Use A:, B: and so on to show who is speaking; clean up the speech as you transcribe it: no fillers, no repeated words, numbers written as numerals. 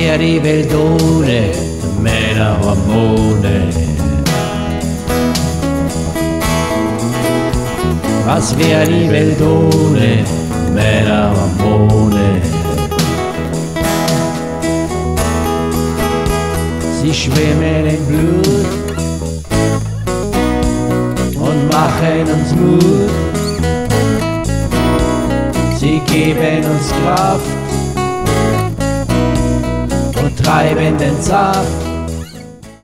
A: wär die Welt ohne Männerhormone? Was wär die Welt ohne Männerhormone? Sie schwimmen im Blut und machen uns Mut. Sie geben uns Kraft und treiben den Saft